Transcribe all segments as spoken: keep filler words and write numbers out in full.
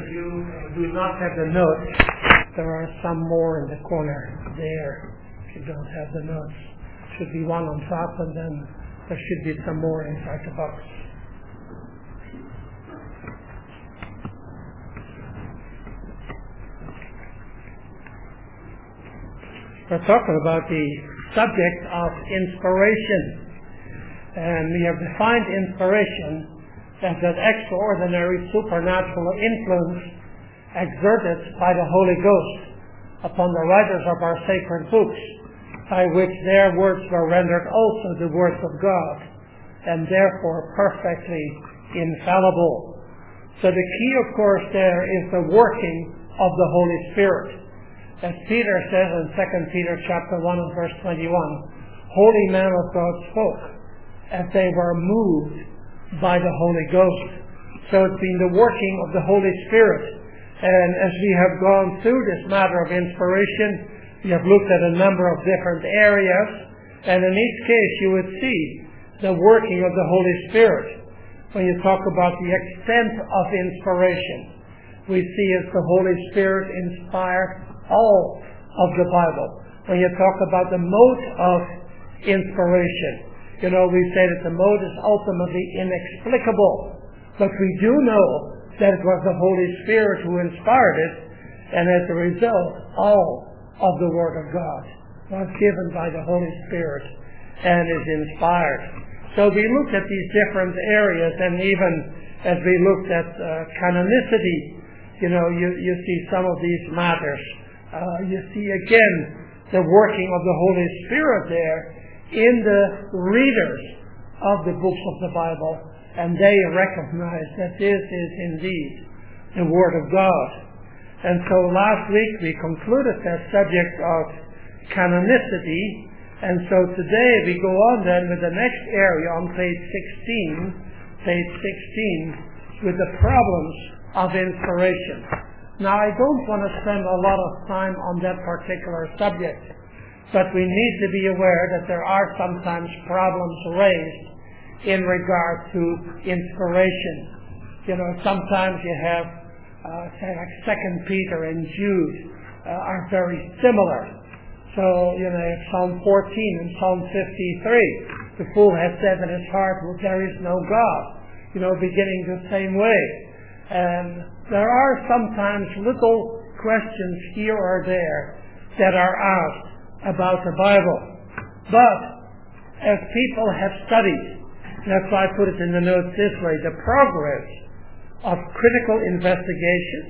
you do not have the notes, there are some more in the corner there. If you don't have the notes, should be one on top, and then there should be some more inside the box. We're talking about the subject of inspiration, and we have defined inspiration as that extraordinary supernatural influence exerted by the Holy Ghost upon the writers of our sacred books, by which their words were rendered also the words of God, and therefore perfectly infallible. So the key, of course, there is the working of the Holy Spirit. As Peter says in Second Peter chapter one and verse twenty-one, holy men of God spoke as they were moved by the Holy Ghost. So it's been the working of the Holy Spirit. And as we have gone through this matter of inspiration, we have looked at a number of different areas, and in each case you would see the working of the Holy Spirit. When you talk about the extent of inspiration, we see as the Holy Spirit inspired all of the Bible. When you talk about the mode of inspiration, you know, we say that the mode is ultimately inexplicable, but we do know that it was the Holy Spirit who inspired it, and as a result, all of the Word of God was given by the Holy Spirit and is inspired. So we looked at these different areas, and even as we looked at uh, canonicity, you know, you, you see some of these matters. Uh, you see again the working of the Holy Spirit there in the readers of the books of the Bible, and they recognize that this is indeed the Word of God. And so last week we concluded that subject of canonicity, and so today we go on then with the next area on page sixteen, page sixteen, with the problems of inspiration. Now, I don't want to spend a lot of time on that particular subject, but we need to be aware that there are sometimes problems raised in regard to inspiration. You know, sometimes you have, uh, say, like Second Peter and Jude uh, are very similar. So, you know, Psalm fourteen and Psalm fifty-three, the fool has said in his heart, well, there is no God, you know, beginning the same way. And there are sometimes little questions here or there that are asked about the Bible. But as people have studied, that's why I put it in the notes this way, the progress of critical investigations,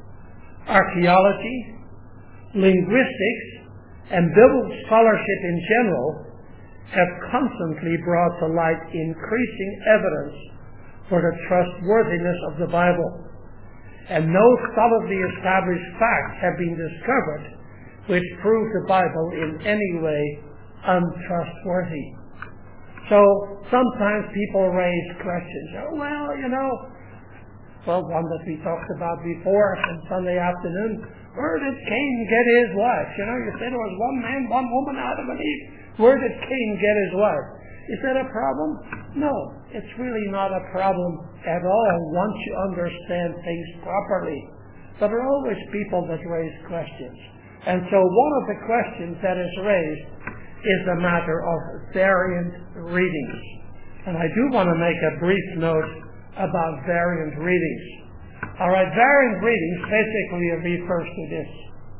archaeology, linguistics, and biblical scholarship in general have constantly brought to light increasing evidence for the trustworthiness of the Bible. And no solidly established facts have been discovered which prove the Bible in any way untrustworthy. So sometimes people raise questions. Oh, well, you know, well, one that we talked about before on Sunday afternoon, where did Cain get his wife? You know, you said there was one man, one woman, Adam and Eve. Where did Cain get his wife? Is that a problem? No, it's really not a problem at all once you understand things properly. But there are always people that raise questions. And so one of the questions that is raised is a matter of variant readings. And I do want to make a brief note about variant readings. All right, variant readings basically refers to this.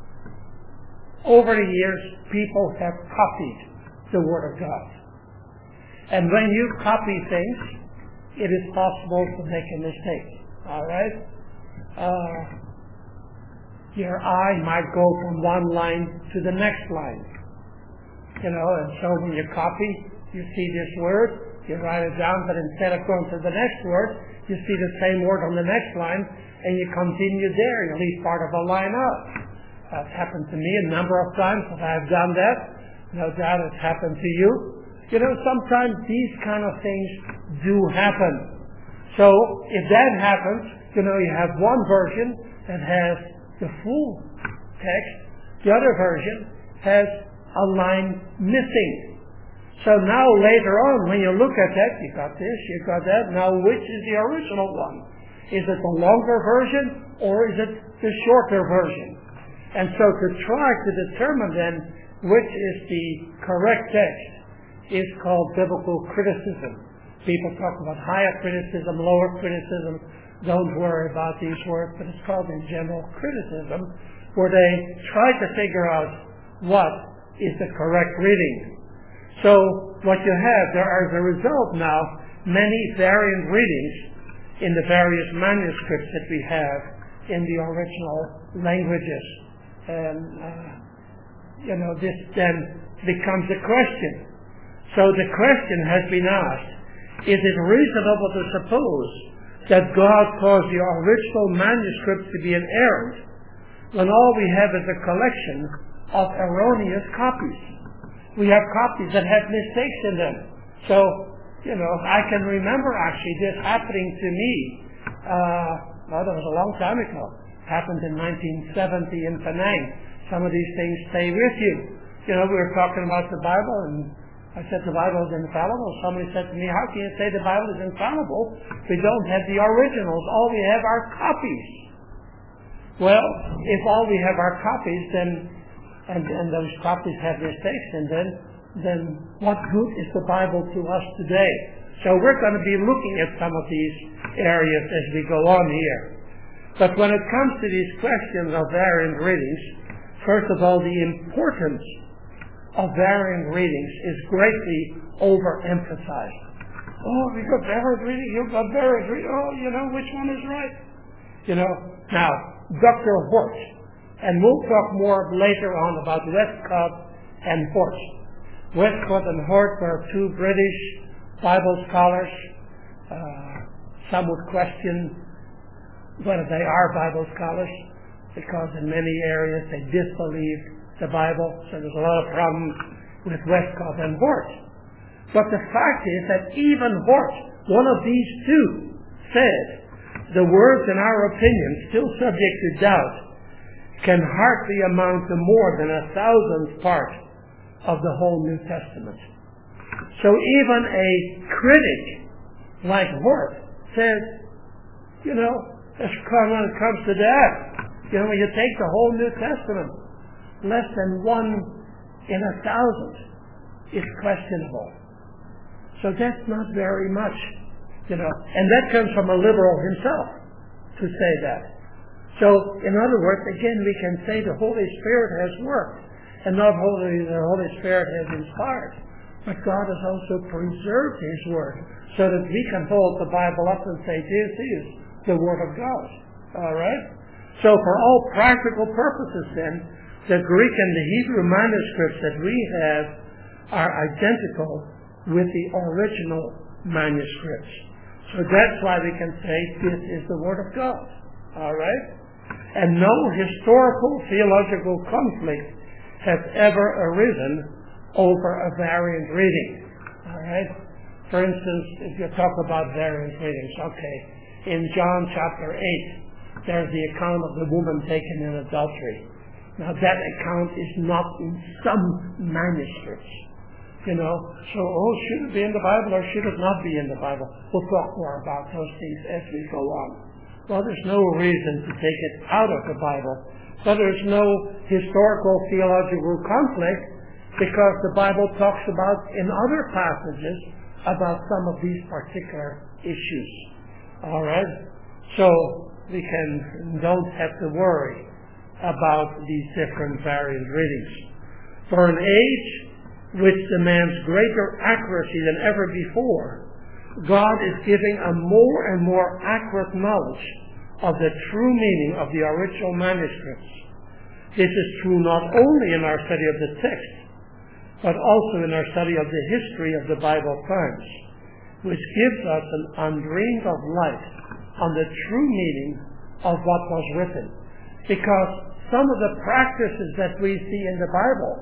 Over the years, people have copied the Word of God. And when you copy things, it is possible to make a mistake. All right? Uh, your eye might go from one line to the next line. You know, and so when you copy, you see this word, you write it down, but instead of going to the next word, you see the same word on the next line, and you continue there. You leave part of a line out. That's happened to me a number of times, and I've done that. No doubt it's happened to you. You know, sometimes these kind of things do happen. So, if that happens, you know, you have one version that has the full text, the other version has a line missing. So now later on, when you look at that, you got this, you got that, now which is the original one? Is it the longer version or is it the shorter version? And so to try to determine then which is the correct text is called biblical criticism. People talk about higher criticism, lower criticism. Don't worry about these words, but it's called in general criticism, where they try to figure out what is the correct reading. So what you have, there are as a result now many variant readings in the various manuscripts that we have in the original languages. And, uh, you know, this then becomes a question. So the question has been asked, is it reasonable to suppose that God caused the original manuscripts to be inerrant when all we have is a collection of erroneous copies? We have copies that have mistakes in them. So, you know, I can remember actually this happening to me. Uh, well, that was a long time ago. Happened in nineteen seventy in Penang. Some of these things stay with you. You know, we were talking about the Bible, and I said the Bible is infallible. Somebody said to me, how can you say the Bible is infallible? We don't have the originals. All we have are copies. Well, if all we have are copies, then and, and those copies have mistakes, and then then what good is the Bible to us today? So we're going to be looking at some of these areas as we go on here. But when it comes to these questions of variant readings, first of all, the importance of variant readings is greatly overemphasized. Oh, we got variant reading, you got variant reading. Oh, you know, which one is right? You know, now, Doctor Hort, and we'll talk more later on about Westcott and Hort. Westcott and Hort were two British Bible scholars. Uh, some would question whether they are Bible scholars, because in many areas they disbelieve the Bible, so there's a lot of problems with Westcott and Hort. But the fact is that even Hort, one of these two, said, the words in our opinion, still subject to doubt, can hardly amount to more than a thousandth part of the whole New Testament. So even a critic like Hort says, you know, when it comes to that, you know, when you take the whole New Testament, less than one in a thousand is questionable. So that's not very much, you know. And that comes from a liberal himself to say that. So, in other words, again, we can say the Holy Spirit has worked, and not only the Holy Spirit has inspired, but God has also preserved His Word, so that we can hold the Bible up and say, this is the Word of God. All right? So, for all practical purposes, then, the Greek and the Hebrew manuscripts that we have are identical with the original manuscripts. So that's why we can say this is the Word of God. All right? And no historical theological conflict has ever arisen over a variant reading. All right? For instance, if you talk about variant readings, okay, in John chapter eight, there's the account of the woman taken in adultery. Now that account is not in some manuscripts. You know, so, oh, should it be in the Bible or should it not be in the Bible? We'll talk more about those things as we go on. Well, there's no reason to take it out of the Bible. So there's no historical theological conflict, because the Bible talks about, in other passages, about some of these particular issues. All right? So we can don't have to worry about these different variant readings. For an age which demands greater accuracy than ever before, God is giving a more and more accurate knowledge of the true meaning of the original manuscripts. This is true not only in our study of the text, but also in our study of the history of the Bible times, which gives us an undreamed of light on the true meaning of what was written. Because some of the practices that we see in the Bible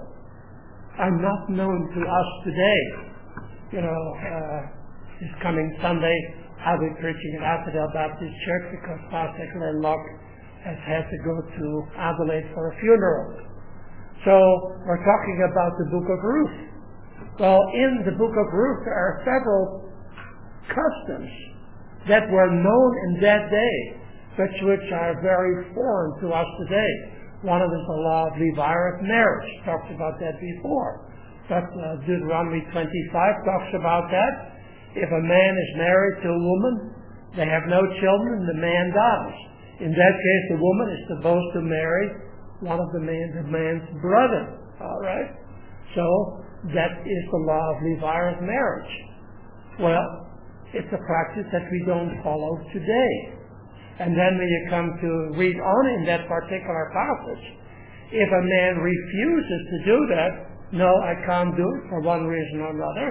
are not known to us today. You know, uh, this coming Sunday, I'll be preaching at Asphodel Baptist Church because Pastor Glenn Locke has had to go to Adelaide for a funeral. So we're talking about the book of Ruth. Well, in the book of Ruth, there are several customs that were known in that day, but which are very foreign to us today. One of them is the law of levirate marriage. Talked about that before. But uh, Deuteronomy twenty-five talks about that. If a man is married to a woman, they have no children, and the man dies. In that case, the woman is supposed to marry one of the man's, the man's brother. All right? So, that is the law of levirate marriage. Well, it's a practice that we don't follow today. And then when you come to read on in that particular passage, if a man refuses to do that, no, I can't do it for one reason or another,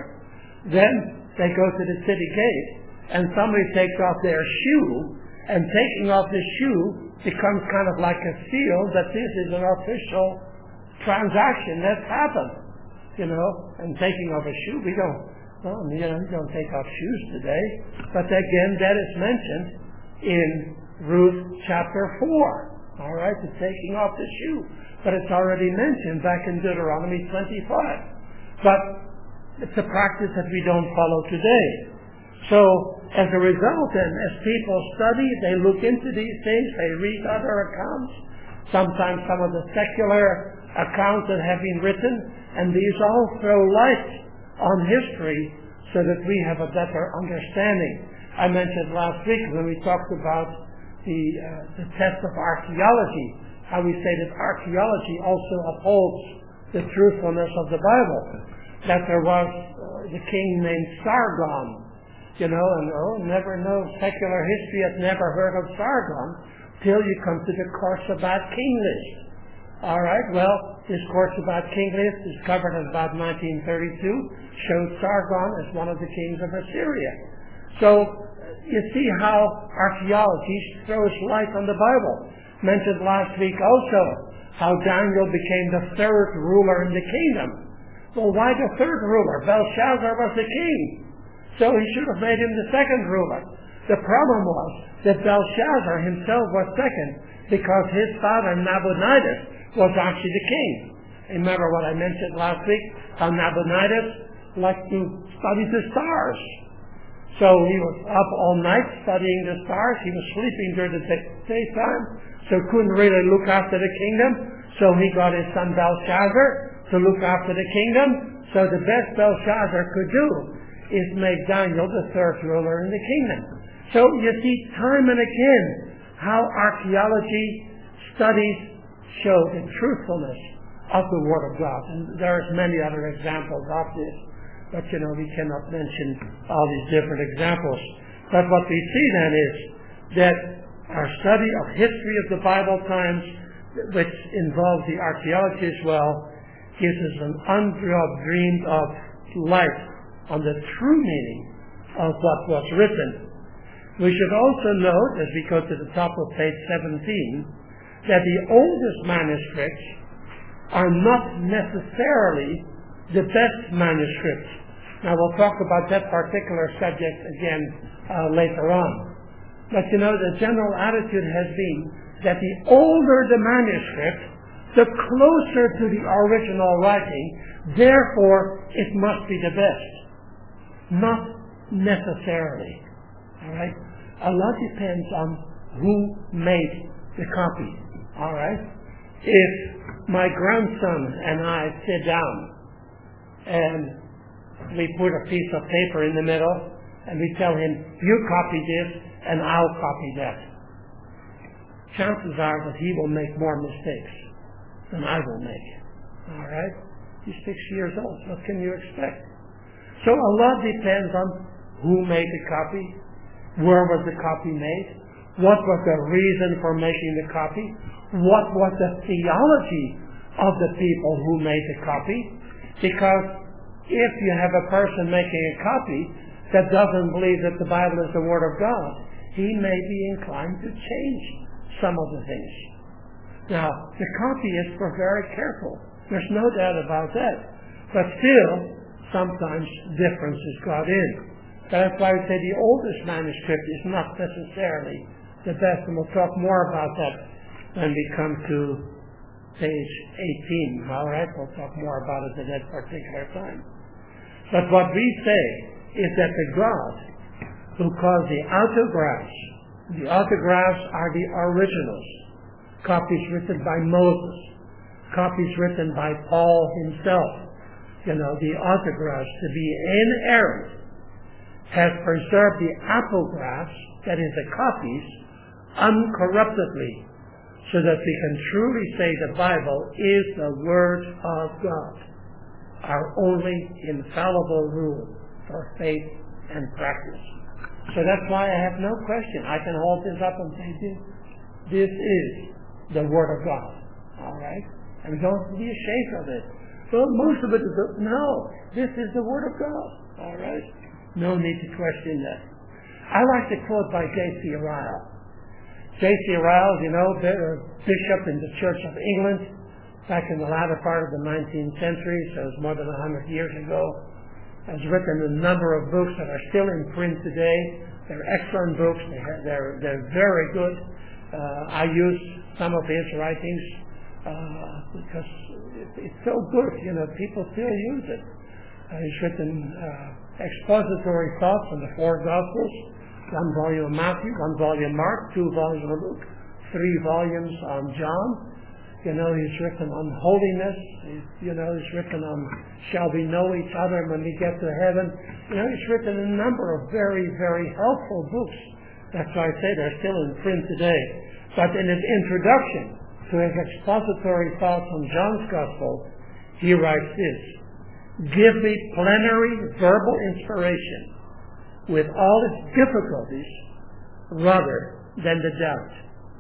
then they go to the city gate and somebody takes off their shoe, and taking off the shoe becomes kind of like a seal that this is an official transaction that's happened, you know, and taking off a shoe, we don't, well, you know, we don't take off shoes today, but again, that is mentioned in Ruth chapter four, all right, the taking off the shoe. But it's already mentioned back in Deuteronomy twenty-five. But it's a practice that we don't follow today. So, as a result then, as people study, they look into these things, they read other accounts, sometimes some of the secular accounts that have been written, and these all throw light on history so that we have a better understanding. I mentioned last week when we talked about the, uh, the test of archaeology, how we say that archaeology also upholds the truthfulness of the Bible. That there was uh, the king named Sargon, you know, and oh, never know, secular history has never heard of Sargon till you come to the Korsabbat king list. All right, well, this Korsabbat king list is covered in about nineteen thirty-two, shows Sargon as one of the kings of Assyria. So, you see how archaeology throws light on the Bible. Mentioned last week also how Daniel became the third ruler in the kingdom. Well, why the third ruler? Belshazzar was the king, so he should have made him the second ruler. The problem was that Belshazzar himself was second because his father Nabonidus was actually the king. Remember what I mentioned last week, how Nabonidus liked to study the stars. So he was up all night studying the stars. He was sleeping during the daytime, so couldn't really look after the kingdom. So he got his son Belshazzar to look after the kingdom. So the best Belshazzar could do is make Daniel the third ruler in the kingdom. So you see time and again how archaeology studies show the truthfulness of the Word of God. And there's many other examples of this. But, you know, we cannot mention all these different examples. But what we see then is that our study of history of the Bible times, which involves the archaeology as well, gives us an undreamed of light on the true meaning of what was written. We should also note, as we go to the top of page seventeen, that the oldest manuscripts are not necessarily the best manuscripts. Now we'll talk about that particular subject again uh, later on. But you know, the general attitude has been that the older the manuscript, the closer to the original writing, therefore it must be the best. Not necessarily. All right? A lot depends on who made the copy. All right? If my grandson and I sit down and we put a piece of paper in the middle and we tell him, you copy this and I'll copy that, chances are that he will make more mistakes than I will make. All right? He's six years old. What can you expect? So a lot depends on who made the copy, where was the copy made, what was the reason for making the copy, what was the theology of the people who made the copy. Because if you have a person making a copy that doesn't believe that the Bible is the Word of God, he may be inclined to change some of the things. Now, the copyists were very careful. There's no doubt about that. But still, sometimes differences got in. That's why I say the oldest manuscript is not necessarily the best, and we'll talk more about that when we come to page eighteen. All right, we'll talk more about it at that particular time. But what we say is that the God who caused the autographs. The autographs are the originals. Copies written by Moses. Copies written by Paul himself. You know, the autographs, to be inerrant, has preserved the apographs, that is the copies, uncorruptedly, so that we can truly say the Bible is the Word of God, our only infallible rule for faith and practice. So that's why I have no question. I can hold this up and say, this, this is the Word of God. All right? And don't be ashamed of it. Well, most of it is, no, this is the Word of God. All right? No need to question that. I like to quote by J C Ryle. J C Ryle, you know, the bishop in the Church of England back in the latter part of the nineteenth century, so it was more than a hundred years ago, has written a number of books that are still in print today. They're excellent books. They have, they're, they're very good. Uh, I use some of his writings uh, because it, it's so good. You know, people still use it. Uh, he's written uh, expository thoughts on the four Gospels, one volume of Matthew, one volume of Mark, two volumes of Luke, three volumes on John. You know, he's written on holiness. He's, you know, he's written on shall we know each other when we get to heaven. You know, he's written a number of very, very helpful books. That's why I say they're still in print today. But in his introduction to his expository thoughts on John's Gospel, he writes this: give me plenary verbal inspiration with all its difficulties rather than the doubt.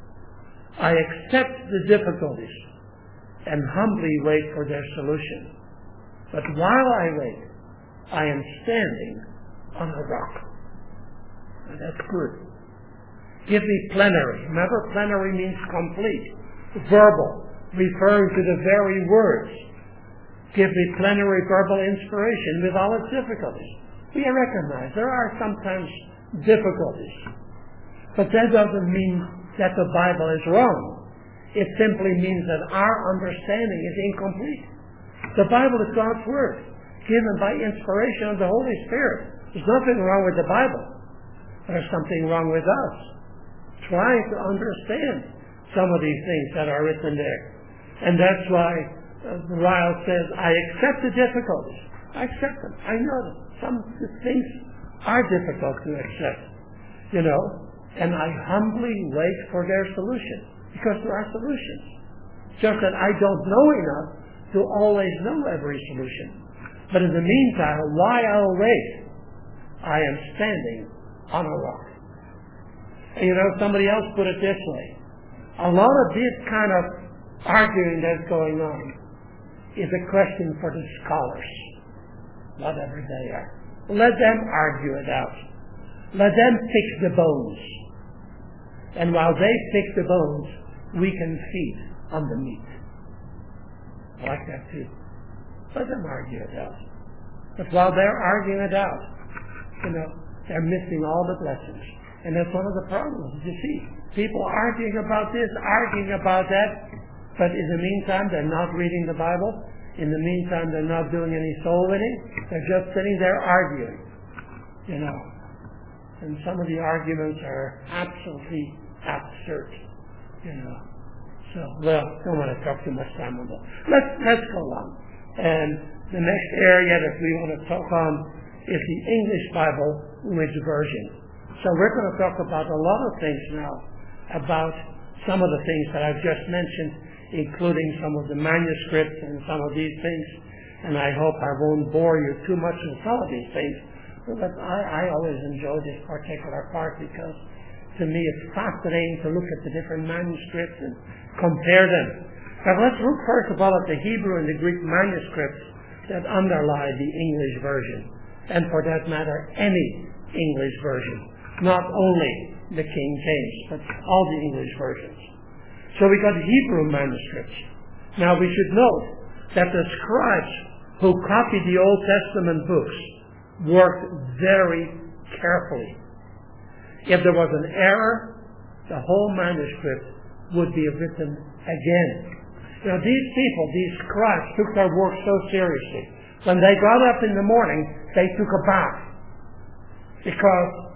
I accept the difficulties and humbly wait for their solution. But while I wait, I am standing on a rock. And that's good. Give me plenary. Remember, plenary means complete, verbal, referring to the very words. Give me plenary verbal inspiration with all its difficulties. We recognize there are sometimes difficulties, but that doesn't mean that the Bible is wrong. It simply means that our understanding is incomplete. The Bible is God's Word, given by inspiration of the Holy Spirit. There's nothing wrong with the Bible. There's something wrong with us, trying to understand some of these things that are written there. And that's why uh, Ryle says, I accept the difficulties. I accept them. I know them. Some things are difficult to accept, you know, and I humbly wait for their solution, because there are solutions. Just that I don't know enough to always know every solution. But in the meantime, while I'll wait, I am standing on a rock. And you know, somebody else put it this way: a lot of this kind of arguing that's going on is a question for the scholars, whatever they are. Let them argue it out. Let them pick the bones. And while they pick the bones, we can feed on the meat. I like that too. Let them argue it out. But while they're arguing it out, you know, they're missing all the blessings. And that's one of the problems, you see. People arguing about this, arguing about that, but in the meantime, they're not reading the Bible. In the meantime, they're not doing any soul winning. They're just sitting there arguing, you know. And some of the arguments are absolutely absurd, you know. So, well, don't want to talk too much time on that. Let's, let's go on. And the next area that we want to talk on is the English Bible, which version. So we're going to talk about a lot of things now, about some of the things that I've just mentioned, including some of the manuscripts and some of these things. And I hope I won't bore you too much with some of these things. But I, I always enjoy this particular part because to me it's fascinating to look at the different manuscripts and compare them. But let's look first of all at the Hebrew and the Greek manuscripts that underlie the English version. And for that matter, any English version. Not only the King James, but all the English versions. So we got Hebrew manuscripts. Now we should note that the scribes who copied the Old Testament books worked very carefully. If there was an error, the whole manuscript would be written again. Now these people, these scribes, took their work so seriously. When they got up in the morning, they took a bath. Because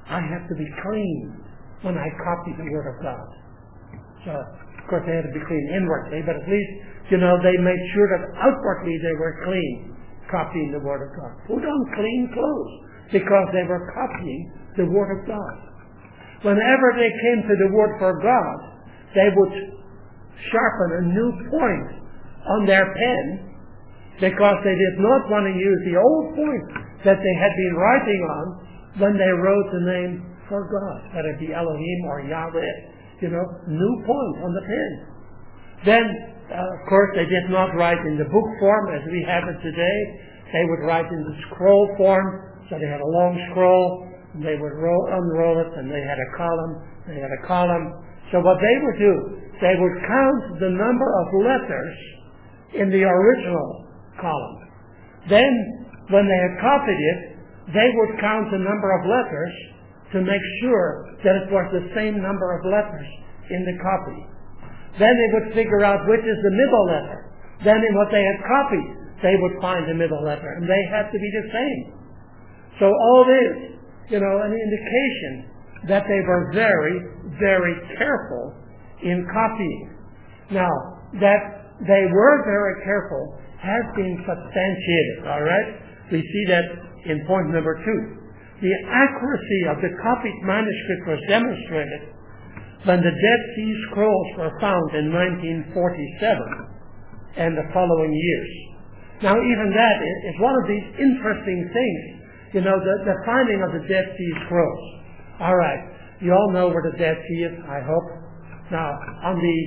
I have to be clean when I copy the Word of God. So, of course, they had to be clean inwardly, but at least, you know, they made sure that outwardly they were clean, copying the Word of God. Put on clean clothes, because they were copying the Word of God. Whenever they came to the Word for God, they would sharpen a new point on their pen, because they did not want to use the old point that they had been writing on when they wrote the name for God, whether it be Elohim or Yahweh, you know, new point on the pen. Then, uh, of course, they did not write in the book form as we have it today. They would write in the scroll form, so they had a long scroll, and they would roll, unroll it, and they had a column, they had a column. So what they would do, they would count the number of letters in the original column. Then, when they had copied it, they would count the number of letters to make sure that it was the same number of letters in the copy. Then they would figure out which is the middle letter. Then in what they had copied, they would find the middle letter, and they had to be the same. So all this, you know, an indication that they were very, very careful in copying. Now, that they were very careful has been substantiated, all right? We see that in point number two. The accuracy of the copied manuscript was demonstrated when the Dead Sea Scrolls were found in nineteen forty-seven and the following years. Now, even that is one of these interesting things, you know, the, the finding of the Dead Sea Scrolls. All right, you all know where the Dead Sea is, I hope. Now, on the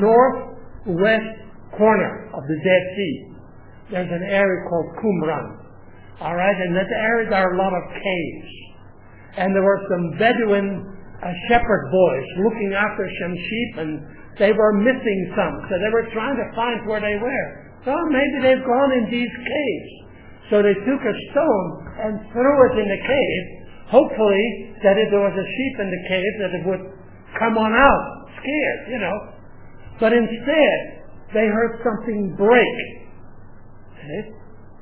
northwest corner of the Dead Sea, there's an area called Qumran. All right, and that area there are a lot of caves. And there were some Bedouin uh, shepherd boys looking after some sheep, and they were missing some. So they were trying to find where they were. Well, maybe they've gone in these caves. So they took a stone and threw it in the cave, hopefully that if there was a sheep in the cave, that it would come on out, scared, you know. But instead, they heard something break. Okay?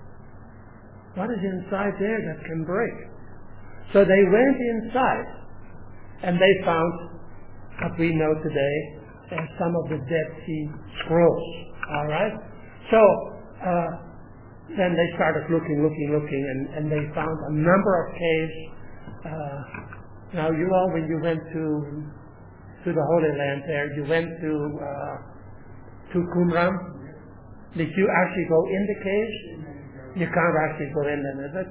What is inside there that can break? So they went inside, and they found what we know today as some of the Dead Sea Scrolls. All right? So uh, then they started looking, looking, looking, and, and they found a number of caves. Uh, now, you all, when you went to to the Holy Land there, you went to uh, to Qumran. Did you actually go in the caves? You can't actually go in them, is it?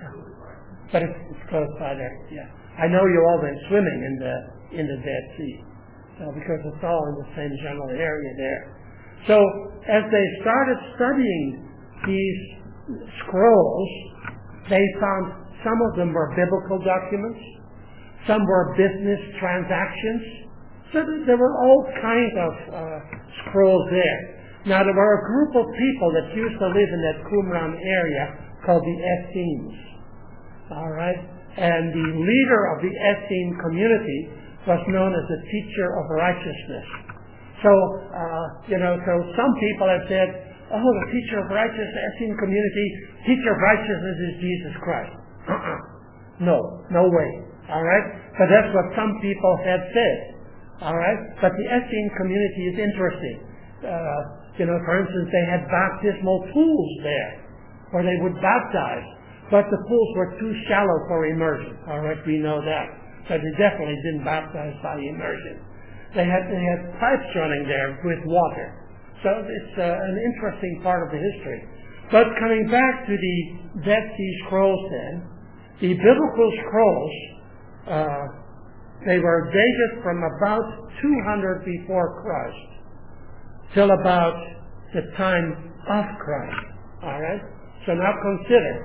But it's, it's close by there. Yeah, I know you all went swimming in the in the Dead Sea, so because it's all in the same general area there. So as they started studying these scrolls, they found some of them were biblical documents, some were business transactions. So there were all kinds of uh, scrolls there. Now, there were a group of people that used to live in that Qumran area called the Essenes. All right? And the leader of the Essene community was known as the teacher of righteousness. So, uh, you know, so some people have said, oh, the teacher of righteousness, the Essene community, teacher of righteousness is Jesus Christ. Uh-uh. No, no way. All right? But that's what some people have said. All right? But the Essene community is interesting. Uh, You know, for instance, they had baptismal pools there where they would baptize, but the pools were too shallow for immersion. All right, we know that. So they definitely didn't baptize by immersion. They had they had pipes running there with water. So it's uh, an interesting part of the history. But coming back to the Dead Sea Scrolls then, the biblical scrolls, uh, they were dated from about two hundred before Christ till about the time of Christ. All right? So now consider,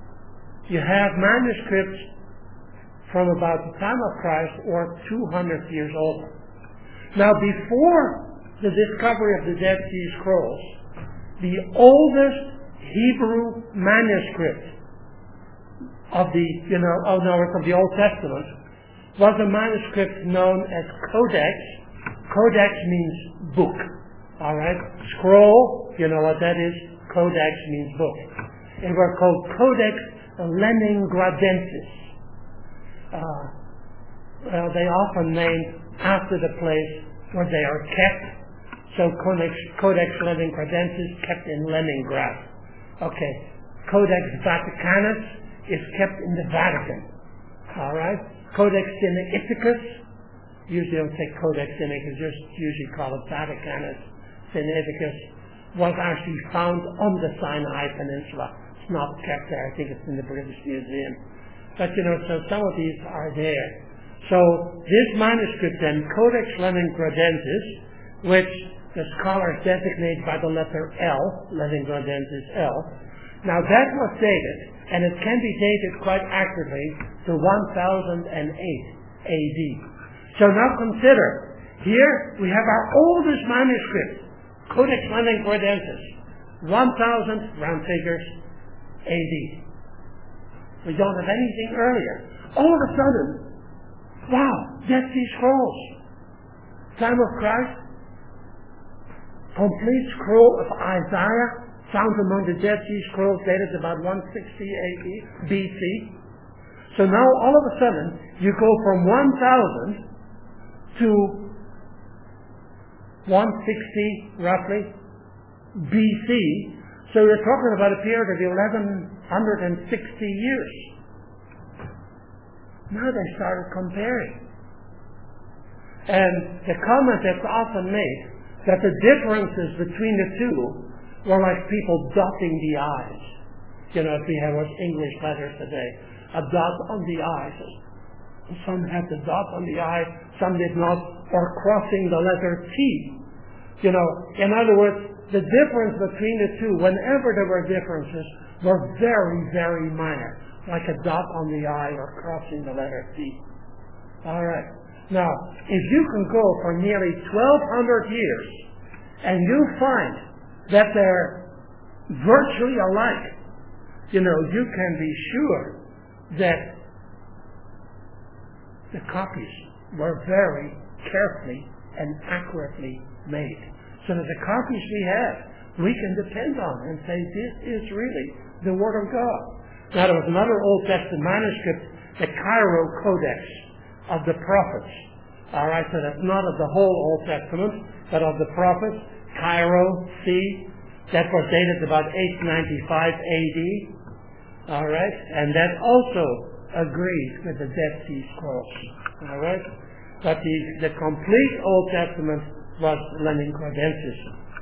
you have manuscripts from about the time of Christ or two hundred years old. Now, before the discovery of the Dead Sea Scrolls, the oldest Hebrew manuscript of the, you know, oh no, it's of the Old Testament, was a manuscript known as Codex. Codex means book. All right? Scroll, you know what that is? Codex means book. It was called Codex Leningradensis. Uh, well, they often named after the place where they are kept. So Codex, Codex Leningradensis kept in Leningrad. Okay, Codex Vaticanus is kept in the Vatican. All right, Codex Sinaiticus, usually don't say Codex Sinaiticus, just usually call it Vaticanus Sinaiticus, was actually found on the Sinai Peninsula. It's not kept there. I think it's in the British Museum. But you know, so some of these are there. So this manuscript then, Codex Leningradensis, which the scholars designate by the letter L, Leningradensis L. Now that was dated, and it can be dated quite accurately to one thousand eight A D. So now consider, here we have our oldest manuscript, Codex Leningradensis, one thousand, round figures, A D. We don't have anything earlier. All of a sudden, wow, Dead Sea Scrolls. Time of Christ, complete scroll of Isaiah, found among the Dead Sea Scrolls dated about one sixty A D, B C. So now all of a sudden, you go from one thousand to one sixty, roughly, B C. So you're talking about a period of eleven sixty years. Now they started comparing. And the comment that's often made that the differences between the two were like people dotting the I's. You know, if we have our English letters today, a dot on the I's. Some had the dot on the I, some did not, or crossing the letter T. You know, in other words, the difference between the two, whenever there were differences, were very, very minor, like a dot on the I or crossing the letter T. All right. Now, if you can go for nearly twelve hundred years and you find that they're virtually alike, you know, you can be sure that the copies were very carefully and accurately made. So that the copies we have, we can depend on and say, this is really the Word of God. Now, there was another Old Testament manuscript, the Cairo Codex of the Prophets. All right, so that's not of the whole Old Testament, but of the Prophets. Cairo, C, that was dated about eight ninety-five A D. All right, and that also agrees with the Dead Sea Scrolls. All right, but the, the complete Old Testament was Leningradensis.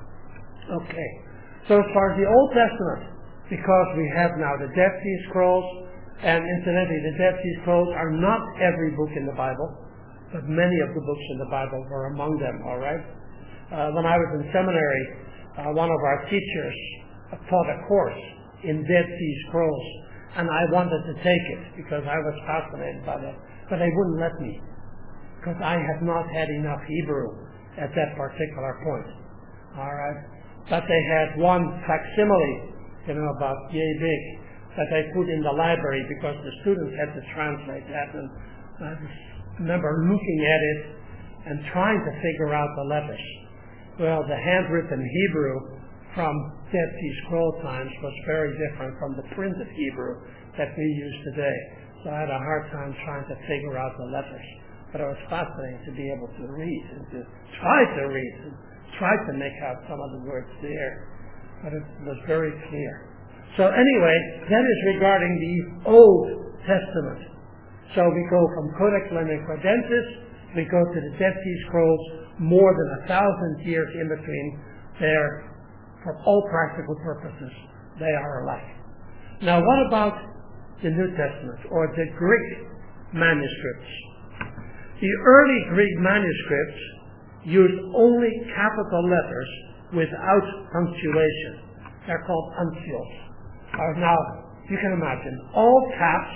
Okay, so as far as the Old Testament, because we have now the Dead Sea Scrolls, and incidentally, the Dead Sea Scrolls are not every book in the Bible, but many of the books in the Bible were among them. All right. Uh, when I was in seminary, uh, one of our teachers uh, taught a course in Dead Sea Scrolls, and I wanted to take it because I was fascinated by that, but they wouldn't let me because I had not had enough Hebrew at that particular point. All right, but they had one facsimile, you know, about yay big, that they put in the library because the students had to translate that, and I just remember looking at it and trying to figure out the letters. Well, the handwritten Hebrew from Dead Sea Scroll times was very different from the printed Hebrew that we use today. So I had a hard time trying to figure out the letters. But it was fascinating to be able to read and to try to read and try to make out some of the words there. But it was very clear. So anyway, that is regarding the Old Testament. So we go from Codex Leningradensis, we go to the Dead Sea Scrolls, more than a thousand years in between. There, for all practical purposes, they are alike. Now, what about the New Testament, or the Greek manuscripts? The early Greek manuscripts used only capital letters without punctuation. They're called uncials. Uh, now, you can imagine, all caps,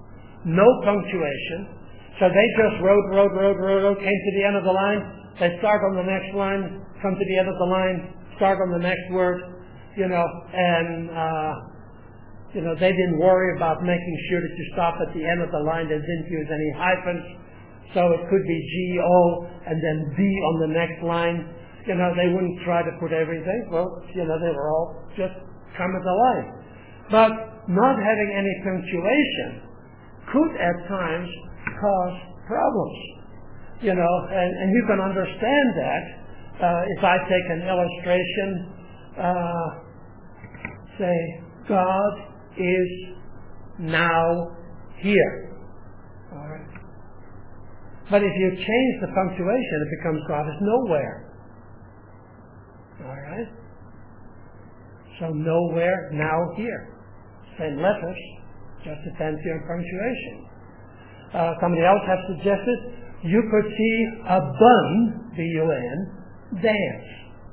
no punctuation. So they just wrote, wrote, wrote, wrote, wrote, came to the end of the line. They start on the next line, come to the end of the line, start on the next word, you know, and, uh, you know, they didn't worry about making sure that you stop at the end of the line. They didn't use any hyphens. So it could be G O and then D on the next line. You know, they wouldn't try to put everything. Well, you know, they were all just come at the line. But not having any punctuation could at times cause problems. You know, and, and you can understand that uh, if I take an illustration, uh, say, God is now here. All right. But if you change the punctuation, it becomes God is nowhere. All right. So nowhere, now here. Same letters, just depends on punctuation. Uh, somebody else has suggested you could see a bun, B U N, dance.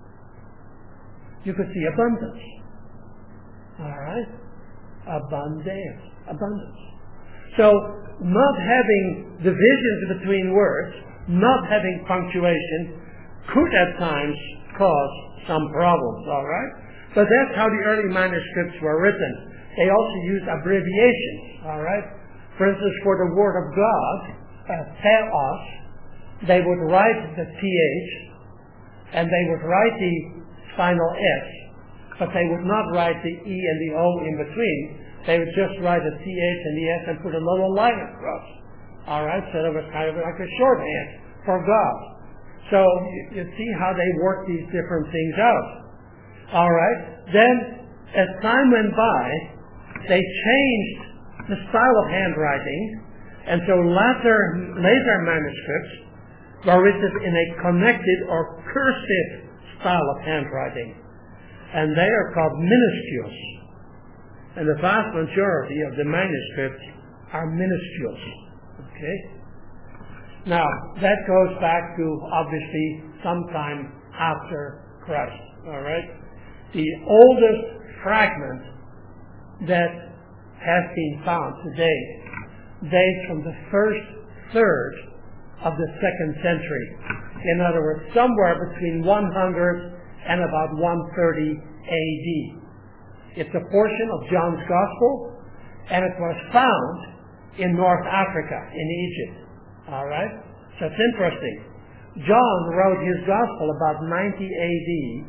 You could see abundance. All right? Abundance. Abundance. So, not having divisions between words, not having punctuation, could at times cause some problems, all right? But that's how the early manuscripts were written. They also used abbreviations, all right? For instance, for the Word of God, uh, theos, they would write the th, and they would write the final s, but they would not write the e and the o in between. They would just write the th and the s and put a little line across, all right? So it was kind of like a shorthand for God. So you, you see how they work these different things out, all right? Then, as time went by, they changed the style of handwriting, and so later, later manuscripts were written in a connected or cursive style of handwriting, and they are called minuscules. And the vast majority of the manuscripts are minuscules. Okay? Now, that goes back to, obviously, sometime after Christ. All right? The oldest fragment that has been found today dates from the first third of the second century. In other words, somewhere between one hundred and about one thirty A D. It's a portion of John's Gospel, and it was found in North Africa, in Egypt. All right? So it's interesting. John wrote his Gospel about ninety A D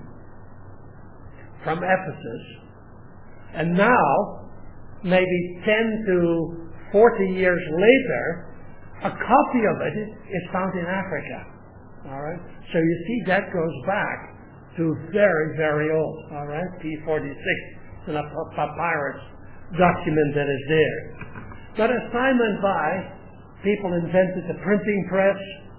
from Ephesus, and now, maybe ten to forty years later, a copy of it is found in Africa. All right? So you see that goes back to very, very old. All right? P forty-six, it's a papyrus document that is there. But as time went by, people invented the printing press.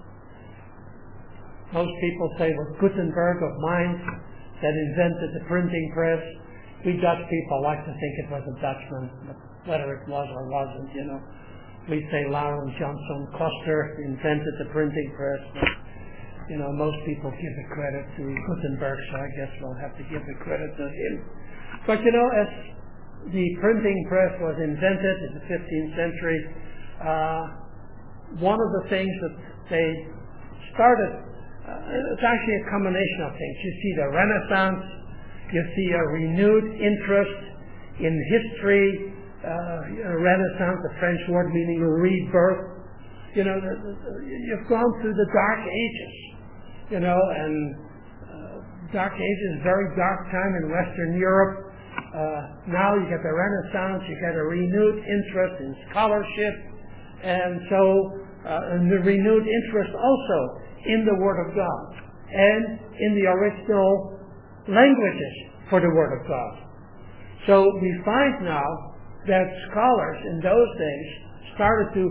Most people say it was Gutenberg of Mainz that invented the printing press. We Dutch people like to think it was a Dutchman, but whether it was or wasn't, you know. We say Laurens Jansson Koster invented the printing press. But, you know, most people give the credit to Gutenberg, so I guess we'll have to give the credit to him. But, you know, as the printing press was invented in the fifteenth century, uh, one of the things that they started, uh, it's actually a combination of things. You see the Renaissance, you see a renewed interest in history, uh, Renaissance, the French word meaning rebirth. You know, the, the, you've gone through the Dark Ages, you know, and uh, Dark Ages, very dark time in Western Europe. Uh, now you get the Renaissance, you get a renewed interest in scholarship, and so uh, and the renewed interest also in the Word of God and in the original languages for the Word of God. So we find now that scholars in those days started to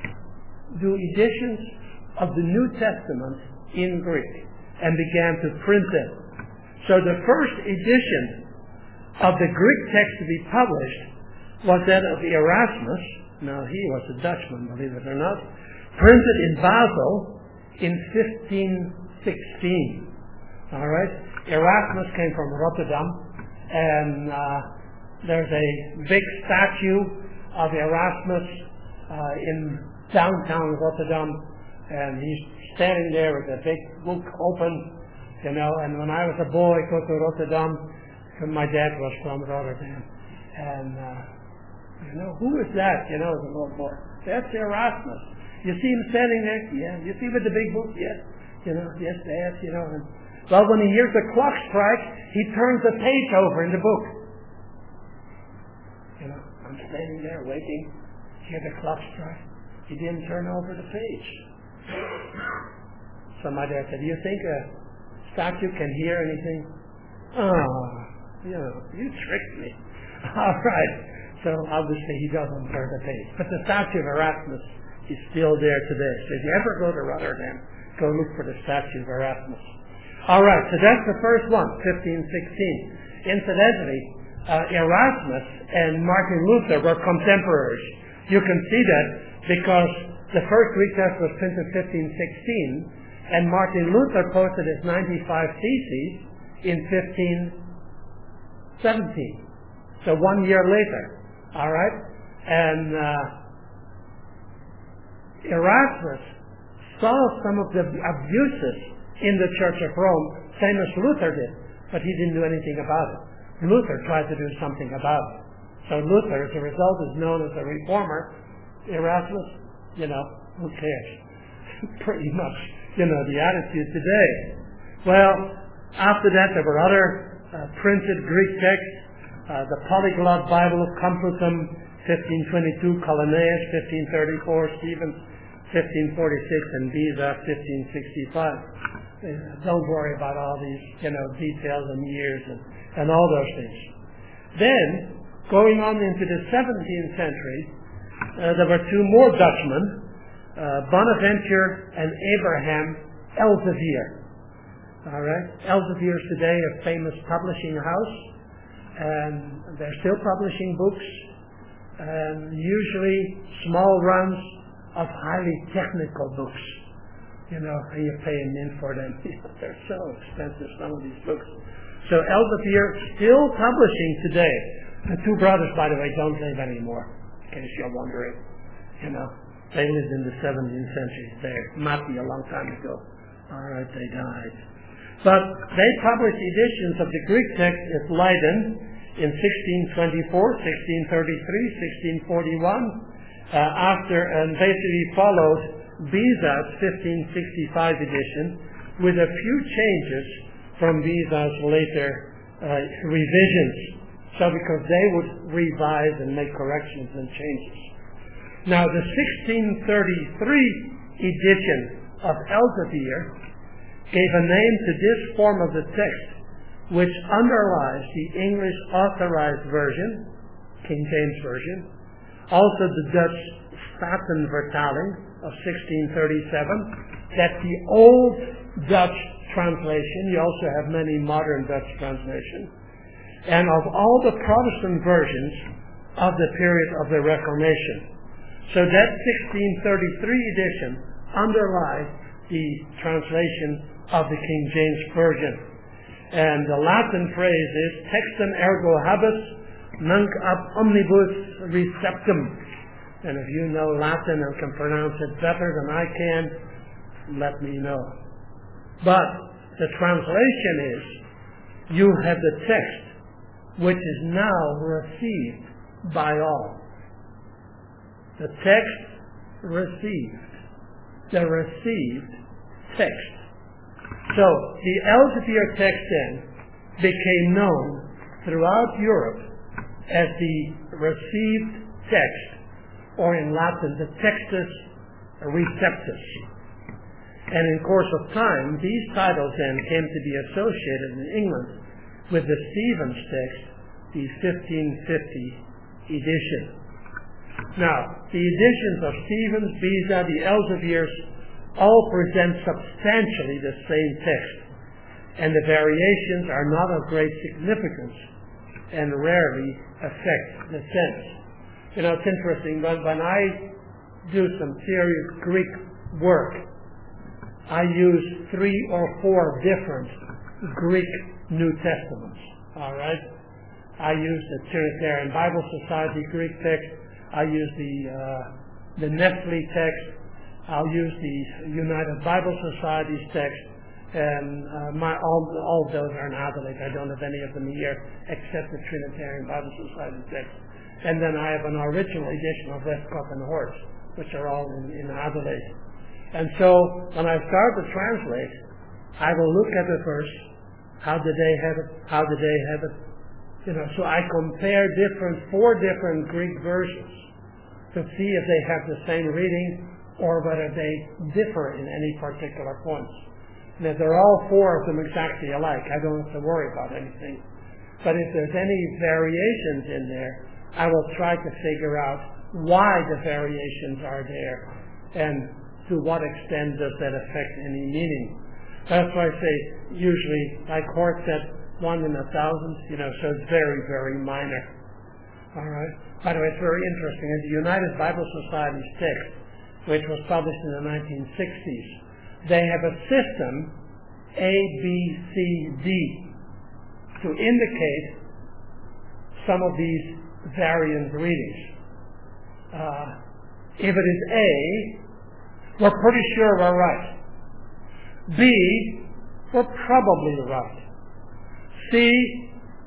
do editions of the New Testament in Greek and began to print them. So the first edition of the Greek text to be published was that of Erasmus. Now he was a Dutchman, believe it or not, printed in Basel in fifteen sixteen. All right? Erasmus came from Rotterdam, and uh, there's a big statue of Erasmus uh, in downtown Rotterdam, and he's standing there with a big book open, you know, and when I was a boy, I go to Rotterdam, my dad was from Rotterdam, and uh, you know, who is that, you know, as a little boy? That's Erasmus. You see him standing there? Yeah. You see with the big book? Yes. You know, yes, Dad, you know, and well, when he hears the clock strike, he turns the page over in the book. You know, I'm standing there waiting, hear the clock strike. He didn't turn over the page. Somebody said, do you think a statue can hear anything? Oh, you know, you tricked me. All right. So obviously he doesn't turn the page. But the statue of Erasmus is still there today. So if you ever go to Rotterdam, go look for the statue of Erasmus. All right, so that's the first one, fifteen sixteen. Incidentally, uh, Erasmus and Martin Luther were contemporaries. You can see that because the first Greek text was printed fifteen sixteen, and Martin Luther posted his ninety-five Theses in fifteen seventeen. So one year later, all right? And uh, Erasmus saw some of the abuses in the Church of Rome, same as Luther did, but he didn't do anything about it. Luther tried to do something about it. So Luther, as a result, is known as a reformer. Erasmus, you know, who cares? Pretty much, you know, the attitude today. Well, after that, there were other uh, printed Greek texts. Uh, the Polyglot Bible of Complutum, fifteen twenty-two, Colonnaeus, fifteen thirty-four, Stevens, fifteen forty-six, and Beza, fifteen sixty-five. Uh, don't worry about all these, you know, details and years and, and all those things. Then, going on into the seventeenth century, uh, there were two more Dutchmen, uh, Bonaventure and Abraham Elsevier. All right, Elsevier is today a famous publishing house, and they're still publishing books, and usually small runs of highly technical books. You know, and you pay a mint for them. They're so expensive, some of these books. So Elsevier still publishing today. The two brothers, by the way, don't live anymore, in case you're wondering. You know, they lived in the seventeenth century. They must be a long time ago. All right, they died. But they published editions of the Greek text at Leiden in sixteen twenty-four, sixteen thirty-three, sixteen forty-one, uh, after, and basically followed Beza's fifteen sixty-five edition with a few changes from Beza's later uh, revisions. So because they would revise and make corrections and changes. Now the sixteen thirty-three edition of Elsevier gave a name to this form of the text, which underlies the English Authorized Version, King James Version, also the Dutch Statenvertaling of sixteen thirty-seven. That's the old Dutch translation. You also have many modern Dutch translations. And of all the Protestant versions of the period of the Reformation. So that sixteen thirty-three edition underlies the translation of the King James Version. And the Latin phrase is textum ergo habes nunc ab omnibus receptum. And if you know Latin and can pronounce it better than I can, let me know. But the translation is, you have the text which is now received by all. The text received. The received text. So the Elsevier text then became known throughout Europe as the received text, or in Latin, the Textus Receptus. And in course of time, these titles then came to be associated in England with the Stevens text, the fifteen fifty edition. Now, the editions of Stevens, Beza, the Elseviers, all present substantially the same text, and the variations are not of great significance and rarely affect the sense. You know, it's interesting, but when I do some serious Greek work, I use three or four different Greek New Testaments, all right? I use the Trinitarian Bible Society Greek text, I use the, uh, the Nestle text, I'll use the United Bible Society's text, and uh, my, all, all of those are in Adelaide. I don't have any of them here except the Trinitarian Bible Society text. And then I have an original edition of Westcott and Hort, which are all in, in Adelaide. And so when I start to translate, I will look at the verse. How did they have it? How did they have it? You know, so I compare different, four different Greek versions. to see if they have the same reading or whether they differ in any particular points. And if they're all four of them exactly alike, I don't have to worry about anything. But if there's any variations in there, I will try to figure out why the variations are there and to what extent does that affect any meaning. That's why I say usually, like Hort said, one in a thousand, you know, so it's very, very minor. All right. By the way, it's very interesting. In the United Bible Society's text, which was published in the nineteen sixties, they have a system, A, B, C, D, to indicate some of these variant readings. Uh, if it is A, we're pretty sure we're right. B, we're probably right. C,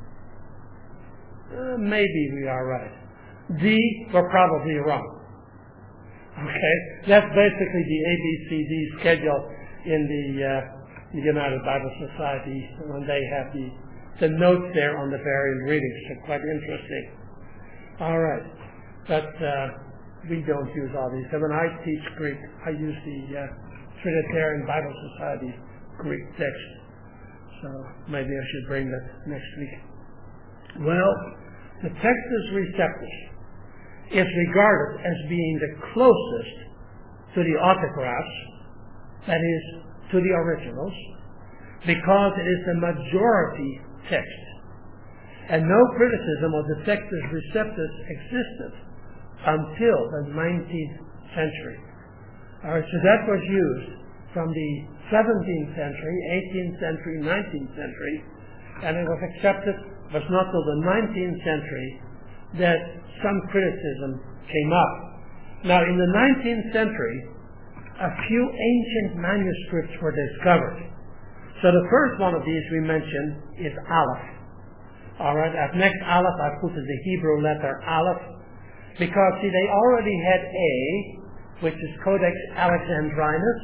uh, maybe we are right. D, we're probably wrong. Okay, that's basically the A B C D schedule in the, uh, the United Bible Society when they have the, the notes there on the variant readings. So quite interesting. All right, but uh, we don't use all these. So when I teach Greek, I use the uh, Trinitarian Bible Society Greek text. So maybe I should bring that next week. Well, the Textus Receptus is regarded as being the closest to the autographs, that is, to the originals, because it is the majority text. And no criticism of the Textus Receptus existed until the nineteenth century. All right, so that was used from the seventeenth century, eighteenth century, nineteenth century, and it was accepted. It was not till the nineteenth century that some criticism came up. Now, in the nineteenth century, a few ancient manuscripts were discovered. So the first one of these we mentioned is Aleph. All right, at next Aleph I put the Hebrew letter Aleph, because, see, they already had A, which is Codex Alexandrinus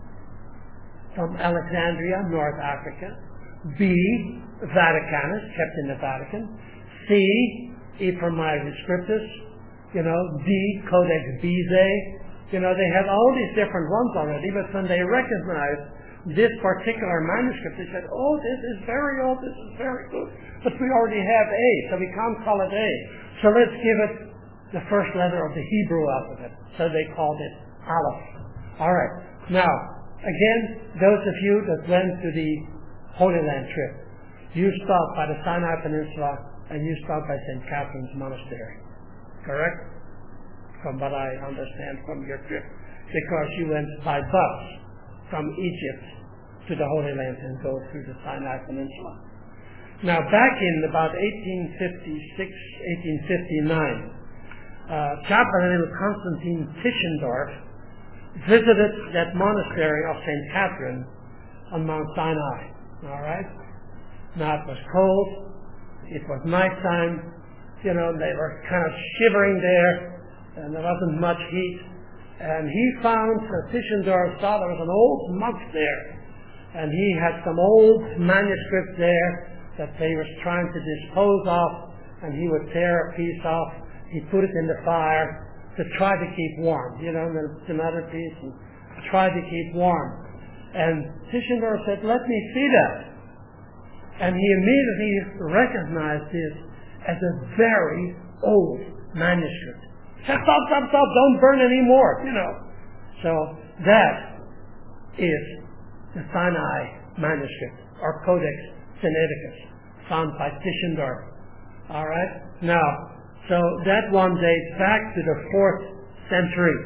from Alexandria, North Africa. B, Vaticanus, kept in the Vatican. C, Ephraemi Scriptus. You know, D, Codex Bezae. You know, they had all these different ones already, but when they recognized this particular manuscript, they said, oh, this is very old, this is very good, but we already have A, so we can't call it A. So let's give it the first letter of the Hebrew alphabet. So they called it Aleph. All right. Now, again, those of you that went to the Holy Land trip, you stopped by the Sinai Peninsula and you stopped by Saint Catherine's Monastery. Correct? From what I understand from your trip. Because you went by bus from Egypt to the Holy Land and go through the Sinai Peninsula. Now, back in about eighteen fifty-six, eighteen fifty-nine, Uh, chaplain named Constantine Tischendorf visited that monastery of Saint Catherine on Mount Sinai. All right? Now it was cold. It was nighttime. You know, they were kind of shivering there, and there wasn't much heat. And he found, uh, Tischendorf saw there was an old monk there, and he had some old manuscripts there that they were trying to dispose of, and he would tear a piece off. He put it in the fire to try to keep warm, you know, and then another piece and try to keep warm. And Tischendorf said, let me see that. And he immediately recognized this as a very old manuscript. He said, stop, stop, stop, don't burn anymore, you know. So that is the Sinai manuscript, or Codex Sinaiticus, found by Tischendorf. All right? Now, so that one dates back to the fourth century.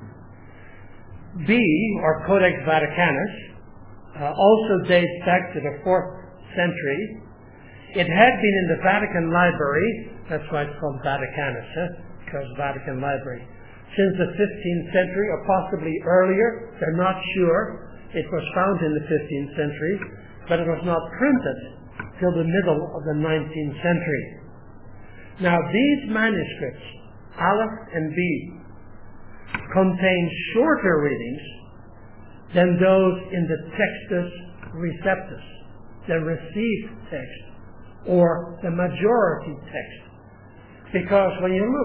B, or Codex Vaticanus, uh, also dates back to the fourth century. It had been in the Vatican Library, that's why it's called Vaticanus, huh? Because Vatican Library, since the fifteenth century, or possibly earlier. They're not sure. It was found in the fifteenth century, but it was not printed till the middle of the nineteenth century. Now, these manuscripts, Aleph and B, contain shorter readings than those in the Textus Receptus, the received text, or the majority text. Because when you look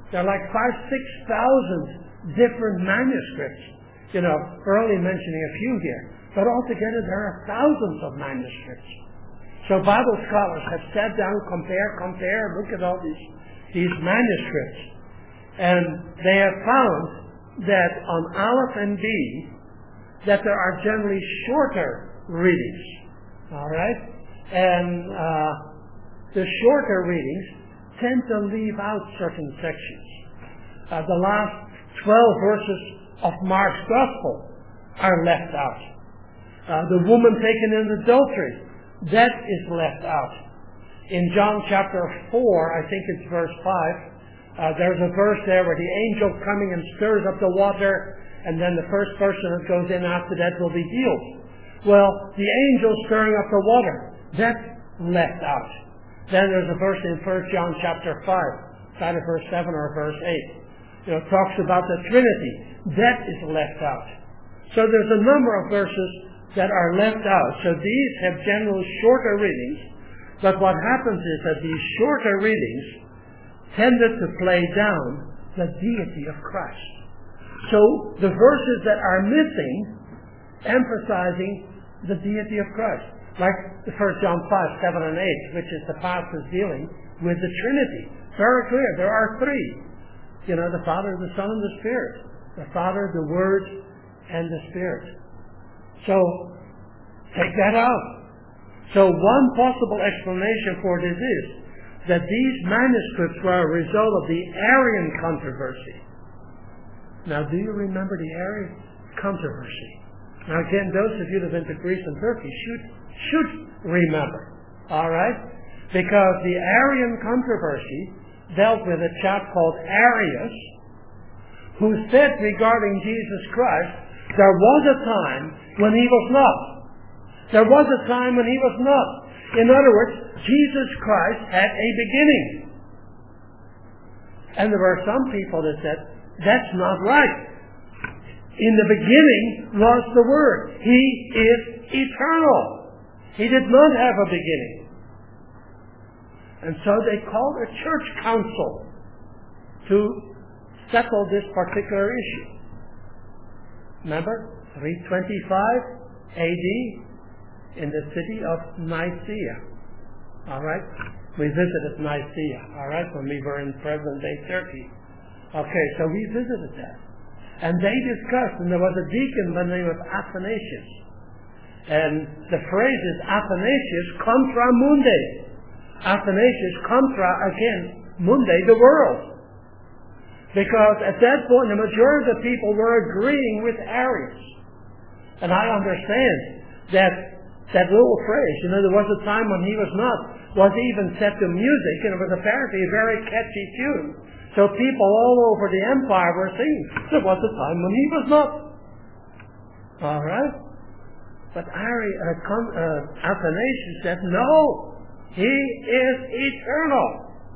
There are like five, six thousand different manuscripts. You know, we're only mentioning a few here, but altogether there are thousands of manuscripts. So Bible scholars have sat down, compare, compare, look at all these these manuscripts, and they have found that on Aleph and B, that there are generally shorter readings. All right, and uh, the shorter readings tend to leave out certain sections. Uh, the last twelve verses of Mark's Gospel are left out. Uh, the woman taken in adultery, that is left out. In John chapter four, I think it's verse five, uh, there's a verse there where the angel coming and stirs up the water, and then the first person that goes in after that will be healed. Well, the angel stirring up the water, that's left out. Then there's a verse in First John chapter five, either verse seven or verse eight. You know, talks about the Trinity. That is left out. So there's a number of verses that are left out. So these have general shorter readings, but what happens is that these shorter readings tended to play down the deity of Christ. So the verses that are missing, emphasizing the deity of Christ. Like the First John five, seven, and eight, which is the pastor's dealing with the Trinity. Very clear. There are three. You know, the Father, the Son, and the Spirit. The Father, the Word, and the Spirit. So, take that out. So one possible explanation for this is that these manuscripts were a result of the Arian controversy. Now, do you remember the Arian controversy? Now again, those of you that have been to Greece and Turkey should, should remember. Alright? Because the Arian controversy dealt with a chap called Arius, who said regarding Jesus Christ, there was a time when he was not. There was a time when he was not. In other words, Jesus Christ had a beginning. And there were some people that said, that's not right. In the beginning was the Word. He is eternal. He did not have a beginning. And so they called a church council to settle this particular issue. Remember, three twenty-five A D in the city of Nicaea. All right? We visited Nicaea, all right, when we were in present-day Turkey. Okay, so we visited that. And they discussed, and there was a deacon by the name of Athanasius. And the phrase is Athanasius contra mundi. Athanasius contra against mundi, the world. Because at that point, the majority of the people were agreeing with Arius. And I understand that that little phrase, you know, there was a time when he was not, was even set to music, and it was apparently a very catchy tune. So people all over the empire were singing. There was a time when he was not. All right? But Ari, uh, Con- uh, Athanasius said, no, he is eternal.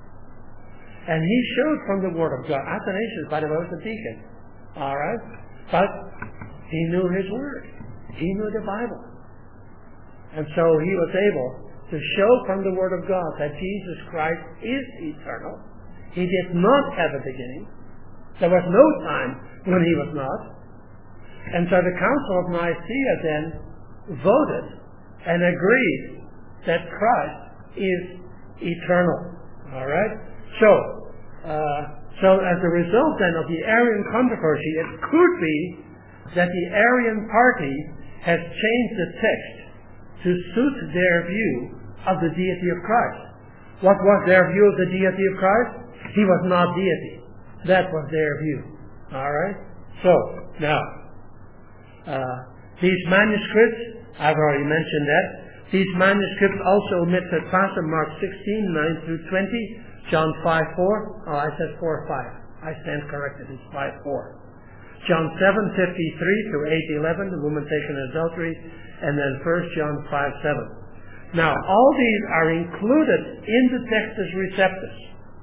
And he showed from the Word of God. Athanasius, by the way, was a deacon. All right? But he knew his Word. He knew the Bible. And so he was able to show from the Word of God that Jesus Christ is eternal. He did not have a beginning. There was no time when he was not. And so the Council of Nicaea then voted and agreed that Christ is eternal. All right? So, uh, so as a result then of the Arian controversy, it could be that the Arian party has changed the text to suit their view of the deity of Christ. What was their view of the deity of Christ? He was not deity. That was their view. All right? So, now, uh, these manuscripts, I've already mentioned that, these manuscripts also omit the passage Mark sixteen, nine through twenty, John five, four. Oh, I said four, five. I stand corrected. It's five, four. John seven, fifty-three through eight, eleven, the woman taken in adultery, and then First John five, seven. Now, all these are included in the Textus Receptus.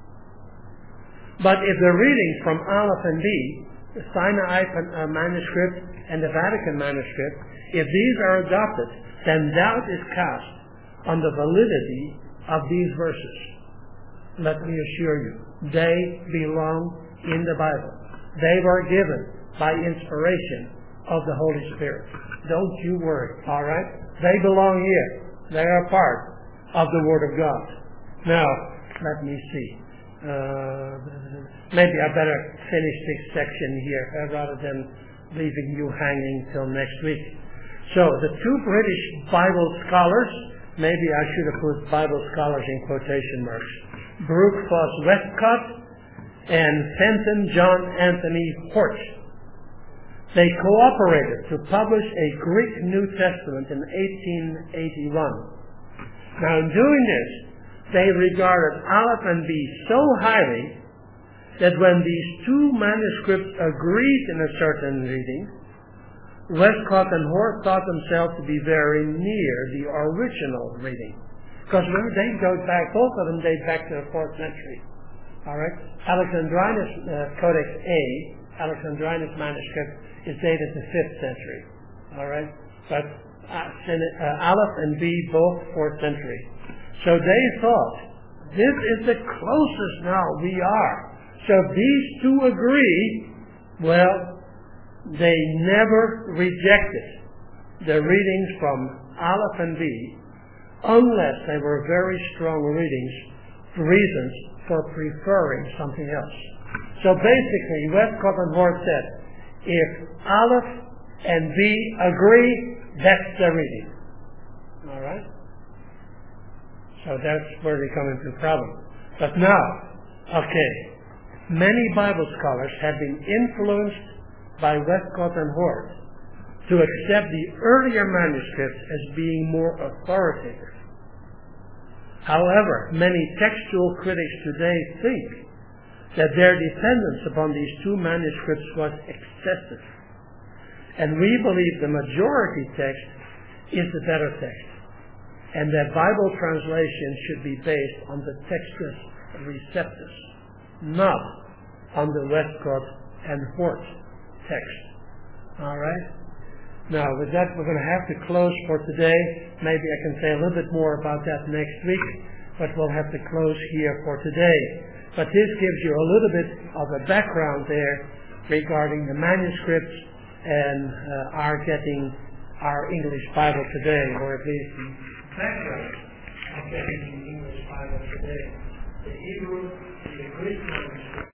But if the readings from Aleph and B, the Sinai uh, manuscript and the Vatican manuscript, if these are adopted, then doubt is cast on the validity of these verses. Let me assure you, They belong in the Bible. They were given by inspiration of the Holy Spirit. Don't you worry, all right? They belong here. They are part of the Word of God. Now, let me see. Uh, maybe I better finish this section here uh, rather than leaving you hanging till next week. So, the two British Bible scholars, maybe I should have put Bible scholars in quotation marks, Brooke Foss Westcott and Fenton John Anthony Hort. They cooperated to publish a Greek New Testament in eighteen eighty-one. Now, in doing this, they regarded Aleph and B so highly that when these two manuscripts agreed in a certain reading, Westcott and Hort thought themselves to be very near the original reading. Because remember, they go back, both of them date back to the fourth century. All right? Alexandrinus uh, Codex A, Alexandrinus manuscript, is dated the fifth century. All right? But uh, uh, Aleph and B, both fourth century. So they thought, this is the closest now we are. So if these two agree, well, they never rejected the readings from Aleph and B unless they were very strong readings, reasons for preferring something else. So basically, Westcott and Hort said, if Aleph and B agree, that's the reading. All right? So that's where they come into the problem. But now, okay, many Bible scholars have been influenced by Westcott and Hort to accept the earlier manuscripts as being more authoritative. However, many textual critics today think that their dependence upon these two manuscripts was excessive. And we believe the majority text is the better text, and that Bible translation should be based on the Textus Receptus, not on the Westcott and Hort text. All right? Now, with that, we're going to have to close for today. Maybe I can say a little bit more about that next week, but we'll have to close here for today. But this gives you a little bit of a background there regarding the manuscripts and uh, our getting our English Bible today, or at least the background of getting the English Bible today. The Hebrew, the Greek manuscript.